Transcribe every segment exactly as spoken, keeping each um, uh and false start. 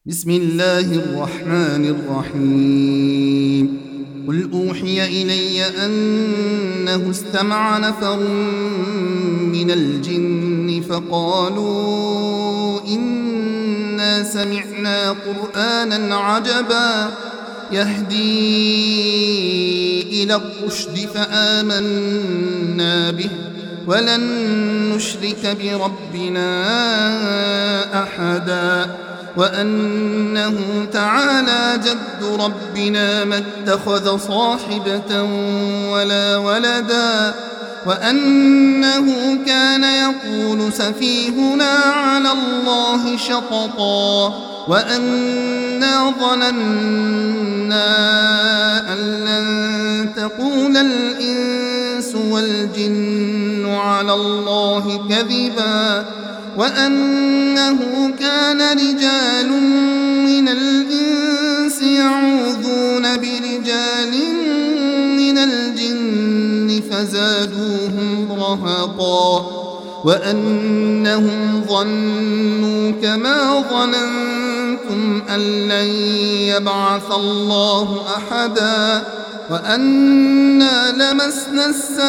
بسم الله الرحمن الرحيم قل أوحي إلي أنه استمع نفر من الجن فقالوا إنا سمعنا قرآنا عجبا يهدي إلى الرشد فآمنا به ولن نشرك بربنا أحدا وأنه تعالى جد ربنا ما اتخذ صاحبة ولا ولدا وأنه كان يقول سفيهنا على الله شططا وأنا ظننا أن لن تقول الإنس والجن على الله كذبا وأنه كان رجال من الإنس يعوذون برجال من الجن فزادوهم رهقا وأنهم ظنوا كما ظننتم أن لن يبعث الله أحدا وأنا لمسنا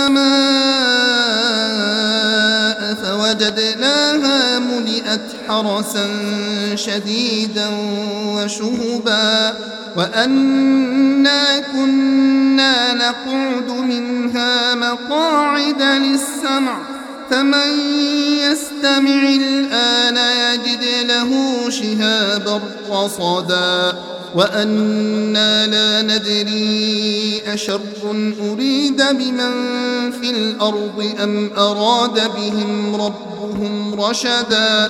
السماء فوجدناها ملئت حرسا شديدا وشهبا وأنا كنا نقعد منها مقاعد للسمع فمن يستمع الآن يجد له شهابا رصدا وأنا لا ندري أشر أريد بمن في الأرض أم أراد بهم ربهم رشدا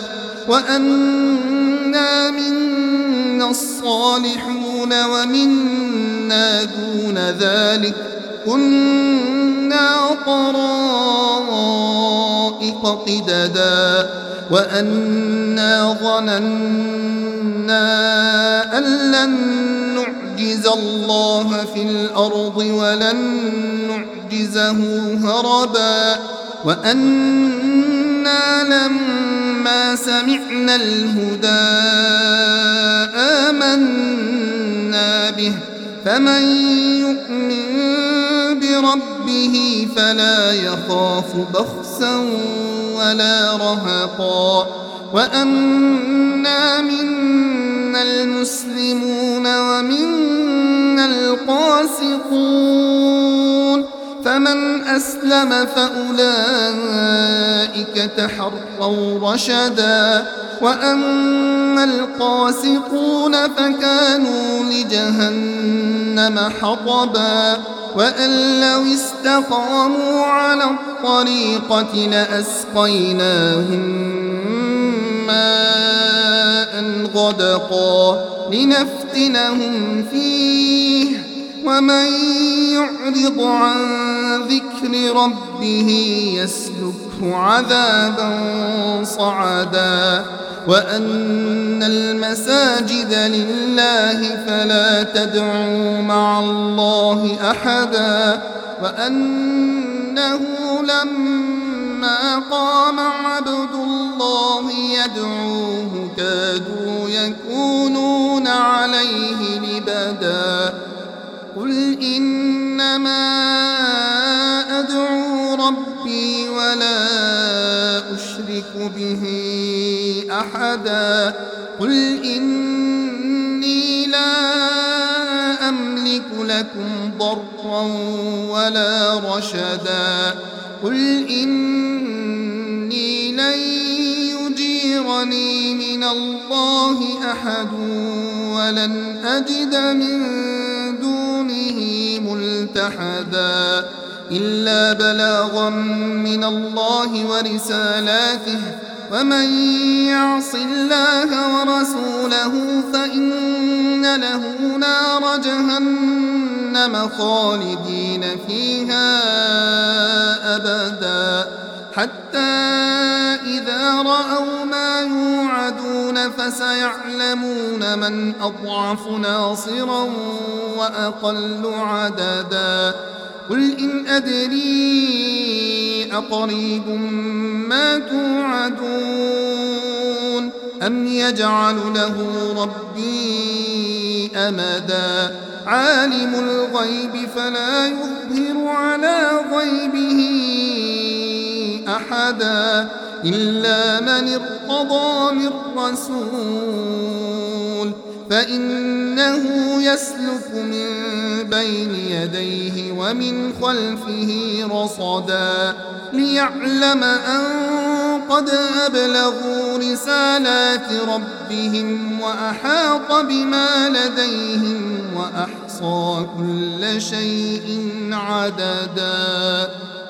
وأنا منا الصالحون ومنا دون ذلك كنا طرائق قددا وأنا ظننا أن لن نعجز الله في الأرض ولن نعجزه هربا وأنا لما سمعنا الهدى آمنا به فمن يؤمن بربه فلا يخاف بخسا ولا رهقا وأنا منا المسلمون ومنا القاسطون فمن أسلم فأولئك تحروا رشدا وأما القاسطون فكانوا لجهنم حطبا وأن لو استقاموا على الطريقة لأسقيناهم ماء غدقا لنفتنهم فيه ومن يعرض عن ذكر ربه يسلكه عذابا صعدا وأن المساجد لله فلا تدعوا مع الله أحدا وأنه لما قام عبد الله يدعوه كادوا يكونون عليه لبدا قل إنما أدعو ربي ولا أشرك به أحدا قل إني لا أملك لكم ضرا ولا رشدا قل إني لن يجيرني من الله أحد ولن أجد من دونه ملتحدا إلا بلاغا من الله ورسالاته ومن يعص الله ورسوله فإن له نار جهنم خالدين فيها أبدا حتى إذا رأوا ما يوعدون فسيعلمون من أضعف ناصرا وأقل عددا قل إن أدري أقريب ما توعدون أم يجعل له ربي أمدا عالم الغيب فلا يظهر على غيبه أحدا إلا من ارتضى من رسول فإنه يسلك من بين يديه ومن خلفه رصدا ليعلم أن قد أبلغوا رسالات ربهم وأحاط بما لديهم وأحصى كل شيء عددا.